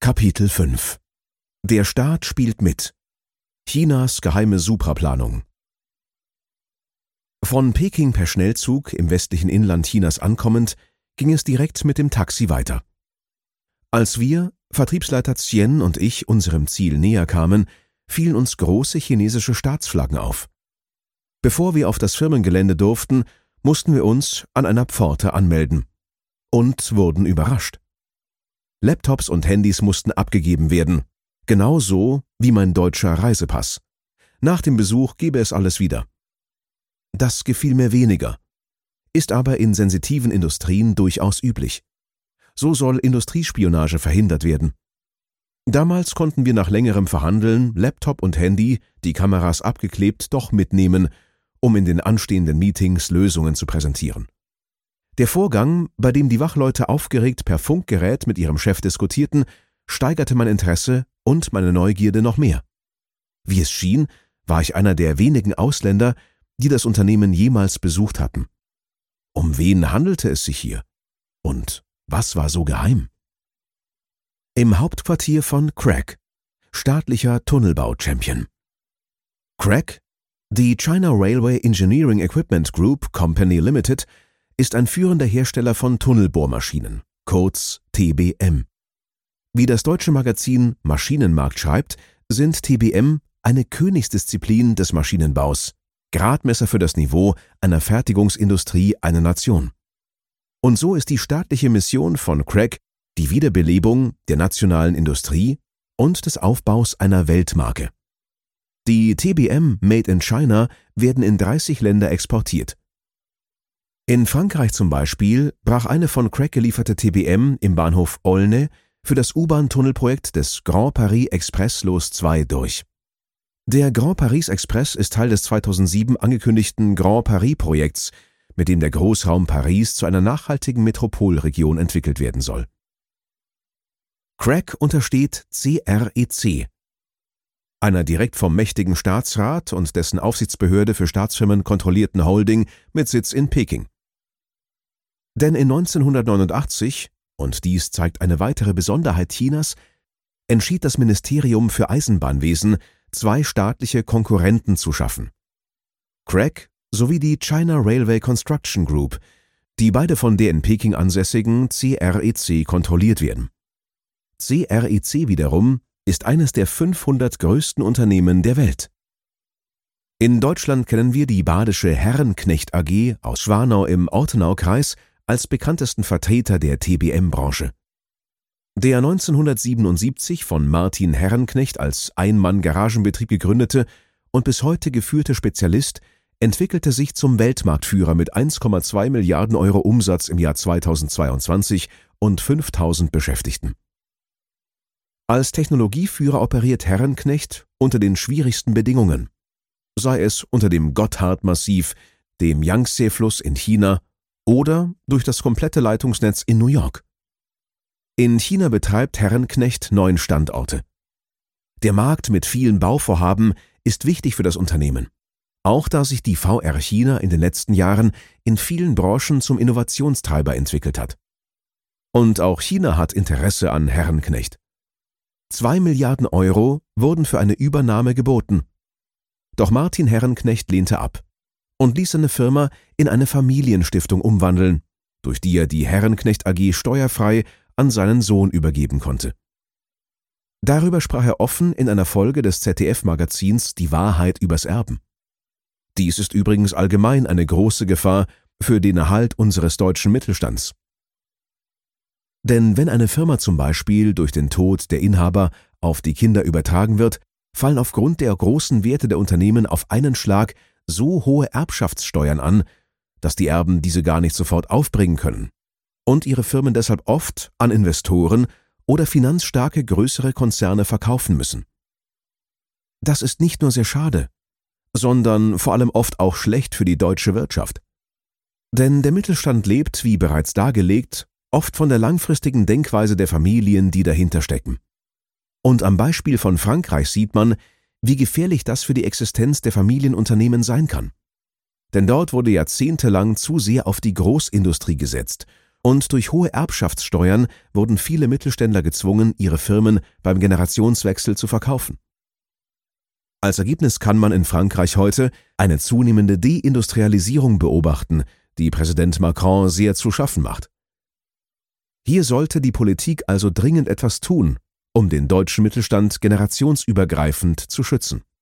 Kapitel 5 Der Staat spielt mit. Chinas geheime Supraplanung. Von Peking per Schnellzug im westlichen Inland Chinas ankommend, ging es direkt mit dem Taxi weiter. Als wir, Vertriebsleiter Zien und ich, unserem Ziel näher kamen, fielen uns große chinesische Staatsflaggen auf. Bevor wir auf das Firmengelände durften, mussten wir uns an einer Pforte anmelden und wurden überrascht. Laptops und Handys mussten abgegeben werden, genauso wie mein deutscher Reisepass. Nach dem Besuch gebe es alles wieder. Das gefiel mir weniger, ist aber in sensitiven Industrien durchaus üblich. So soll Industriespionage verhindert werden. Damals konnten wir nach längerem Verhandeln Laptop und Handy, die Kameras abgeklebt, doch mitnehmen, um in den anstehenden Meetings Lösungen zu präsentieren. Der Vorgang, bei dem die Wachleute aufgeregt per Funkgerät mit ihrem Chef diskutierten, steigerte mein Interesse und meine Neugierde noch mehr. Wie es schien, war ich einer der wenigen Ausländer, die das Unternehmen jemals besucht hatten. Um wen handelte es sich hier? Und was war so geheim? Im Hauptquartier von CREC, staatlicher Tunnelbau-Champion. CREC, die China Railway Engineering Equipment Group Company Limited, ist ein führender Hersteller von Tunnelbohrmaschinen, kurz TBM. Wie das deutsche Magazin Maschinenmarkt schreibt, sind TBM eine Königsdisziplin des Maschinenbaus, Gradmesser für das Niveau einer Fertigungsindustrie einer Nation. Und so ist die staatliche Mission von CREC die Wiederbelebung der nationalen Industrie und des Aufbaus einer Weltmarke. Die TBM Made in China werden in 30 Länder exportiert. In Frankreich zum Beispiel brach eine von CREC gelieferte TBM im Bahnhof Aulnay für das U-Bahn-Tunnelprojekt des Grand Paris Express Los 2 durch. Der Grand Paris Express ist Teil des 2007 angekündigten Grand Paris-Projekts, mit dem der Großraum Paris zu einer nachhaltigen Metropolregion entwickelt werden soll. CREC untersteht CREC, einer direkt vom mächtigen Staatsrat und dessen Aufsichtsbehörde für Staatsfirmen kontrollierten Holding mit Sitz in Peking. Denn in 1989, und dies zeigt eine weitere Besonderheit Chinas, entschied das Ministerium für Eisenbahnwesen, 2 staatliche Konkurrenten zu schaffen. CREC sowie die China Railway Construction Group, die beide von der in Peking ansässigen CREC kontrolliert werden. CREC wiederum ist eines der 500 größten Unternehmen der Welt. In Deutschland kennen wir die badische Herrenknecht AG aus Schwanau im Ortenaukreis als bekanntesten Vertreter der TBM-Branche. Der 1977 von Martin Herrenknecht als Ein-Mann-Garagenbetrieb gegründete und bis heute geführte Spezialist entwickelte sich zum Weltmarktführer mit 1,2 Milliarden Euro Umsatz im Jahr 2022 und 5000 Beschäftigten. Als Technologieführer operiert Herrenknecht unter den schwierigsten Bedingungen, sei es unter dem Gotthard-Massiv, dem Yangtze-Fluss in China oder durch das komplette Leitungsnetz in New York. In China betreibt Herrenknecht 9 Standorte. Der Markt mit vielen Bauvorhaben ist wichtig für das Unternehmen, auch da sich die VR China in den letzten Jahren in vielen Branchen zum Innovationstreiber entwickelt hat. Und auch China hat Interesse an Herrenknecht. 2 Milliarden Euro wurden für eine Übernahme geboten. Doch Martin Herrenknecht lehnte ab und ließ seine Firma in eine Familienstiftung umwandeln, durch die er die Herrenknecht AG steuerfrei an seinen Sohn übergeben konnte. Darüber sprach er offen in einer Folge des ZDF-Magazins Die Wahrheit übers Erben. Dies ist übrigens allgemein eine große Gefahr für den Erhalt unseres deutschen Mittelstands. Denn wenn eine Firma zum Beispiel durch den Tod der Inhaber auf die Kinder übertragen wird, fallen aufgrund der großen Werte der Unternehmen auf einen Schlag so hohe Erbschaftssteuern an, dass die Erben diese gar nicht sofort aufbringen können und ihre Firmen deshalb oft an Investoren oder finanzstarke größere Konzerne verkaufen müssen. Das ist nicht nur sehr schade, sondern vor allem oft auch schlecht für die deutsche Wirtschaft. Denn der Mittelstand lebt, wie bereits dargelegt, oft von der langfristigen Denkweise der Familien, die dahinter stecken. Und am Beispiel von Frankreich sieht man, wie gefährlich das für die Existenz der Familienunternehmen sein kann. Denn dort wurde jahrzehntelang zu sehr auf die Großindustrie gesetzt Und durch hohe Erbschaftssteuern wurden viele Mittelständler gezwungen, ihre Firmen beim Generationswechsel zu verkaufen. Als Ergebnis kann man in Frankreich heute eine zunehmende Deindustrialisierung beobachten, die Präsident Macron sehr zu schaffen macht. Hier sollte die Politik also dringend etwas tun, um den deutschen Mittelstand generationsübergreifend zu schützen.